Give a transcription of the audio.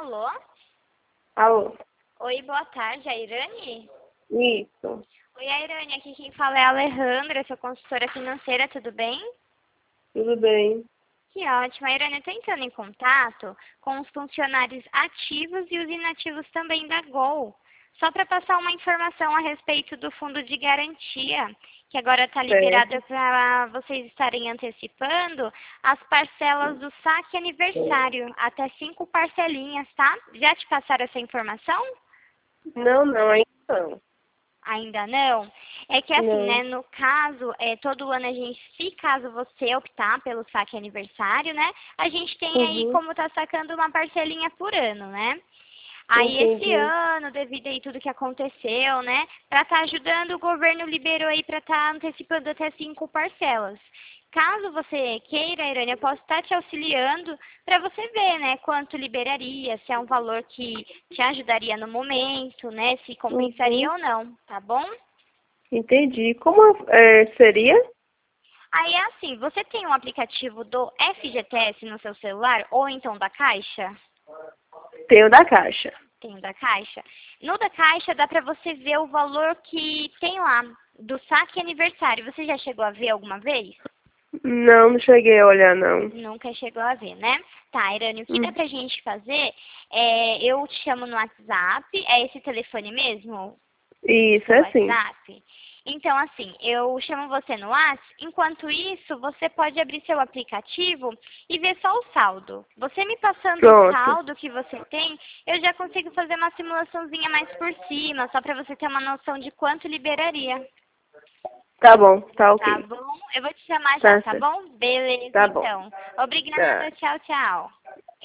Alô? Alô? Oi, boa tarde, Airane? Isso. Oi, Airane, aqui quem fala é a Alejandra, sou consultora financeira, tudo bem? Tudo bem? Que ótimo, Airane, eu estou entrando em contato com os funcionários ativos e os inativos também da Gol. Só para passar uma informação a respeito do fundo de garantia, que agora está liberado Certo. para vocês estarem antecipando as parcelas do saque aniversário, até 5 parcelinhas, tá? Já te passaram essa informação? Não, ainda não. Ainda não? É que assim, Não. né, no caso, todo ano a gente, se caso você optar pelo saque aniversário, né, a gente tem aí Uhum. como tá sacando uma parcelinha por ano, né? Aí esse Entendi. ano, devido aí tudo que aconteceu, né, para estar ajudando, o governo liberou aí para estar antecipando até 5 parcelas. Caso você queira, Irânia, eu posso estar te auxiliando para você ver, né, quanto liberaria, se é um valor que te ajudaria no momento, né, se compensaria Uhum. ou não, tá bom? Entendi. Como seria? Aí é assim, você tem um aplicativo do FGTS no seu celular ou então da Caixa? Tenho da Caixa. Tem o da Caixa. No da Caixa dá para você ver o valor que tem lá do saque aniversário. Você já chegou a ver alguma vez? Não cheguei a olhar, não. Nunca chegou a ver, né? Tá, Irane, o que dá Hum. pra gente fazer eu te chamo no WhatsApp, é esse telefone mesmo? Isso, Seu é sim. WhatsApp? Então, assim, eu chamo você no WhatsApp, enquanto isso, você pode abrir seu aplicativo e ver só o saldo. Você me passando o Pronto. saldo que você tem, eu já consigo fazer uma simulaçãozinha mais por cima, só para você ter uma noção de quanto liberaria. Tá bom, tá Tá ok. bom? Eu vou te chamar já, Tá tá certo. bom? Beleza, Tá bom. então. Obrigada, Tá. tchau, tchau.